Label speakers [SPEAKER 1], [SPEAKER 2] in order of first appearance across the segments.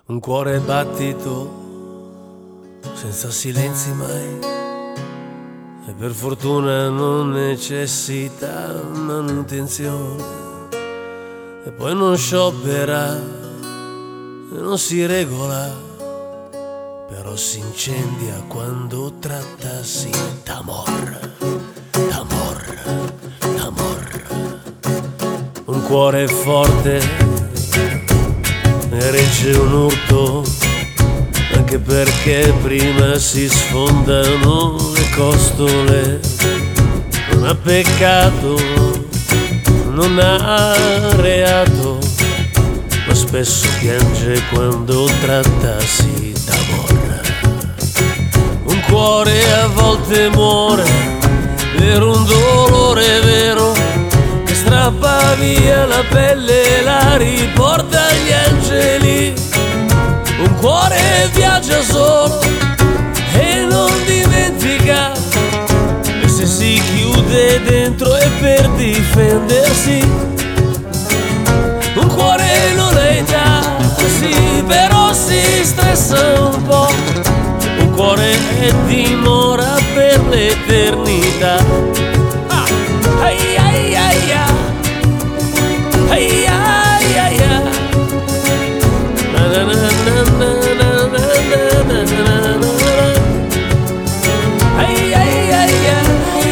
[SPEAKER 1] Un cuore battito senza silenzi mai, e per fortuna non necessita manutenzione, e poi non sciopera e non si regola, però si incendia quando trattasi d'amor, d'amor, d'amor. Un cuore forte regge un urto, anche perché prima si sfondano le costole. Non ha peccato, non ha reato, ma spesso piange quando trattasi d'amor. Un cuore a volte muore per un dolore vero, che strappa via la pelle e la riporta agli angeli. Un cuore viaggia solo e non dimentica, e se si chiude dentro è per difendersi. Un cuore non ha età, sì, però si stressa un po'. Un cuore è dimora per l'eternità. Ai ai ai ai, ai ai ai ai. Na na na na na na na na na. Ai ai ai ai,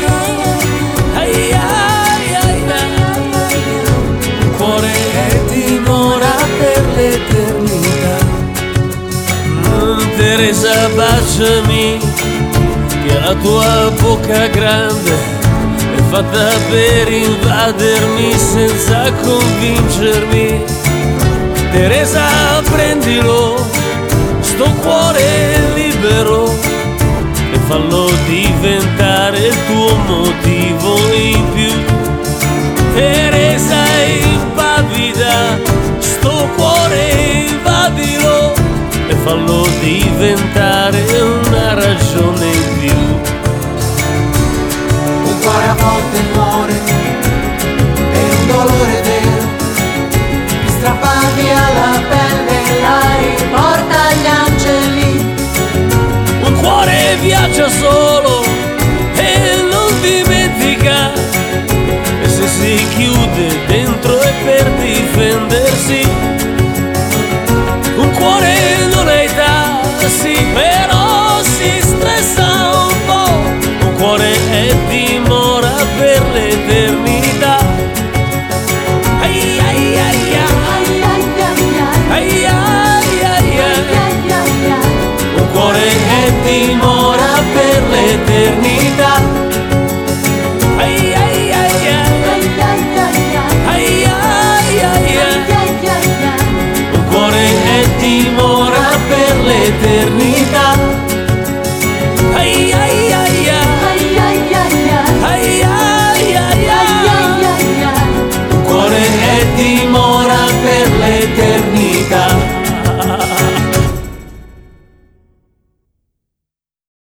[SPEAKER 1] ai ai ai ai. Un cuore è dimora per l'eternità. Teresa, baciami, che la tua bocca grande è fatta per invadermi senza convincermi. Teresa, prendilo, sto cuore libero, e fallo diventare il tuo motivo in più. Teresa, impavida, sto cuore invadilo, e fallo diventare una ragione in più.
[SPEAKER 2] Un cuore a volte muore per un dolore vero, che strappa via la pelle e la riporta agli angeli.
[SPEAKER 1] Un cuore viaggia solo e non dimentica, e se si chiude dentro è per difendersi.